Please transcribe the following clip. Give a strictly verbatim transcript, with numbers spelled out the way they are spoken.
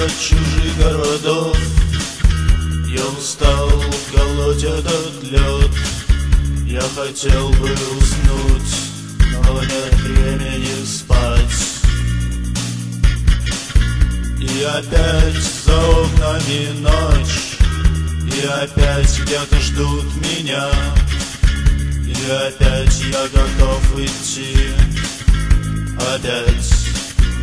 от чужих городов. Я устал колоть этот лед. Я хотел бы уснуть, но нет времени спать. И опять за окнами ночь, и опять где-то ждут меня, и опять я готов идти, опять.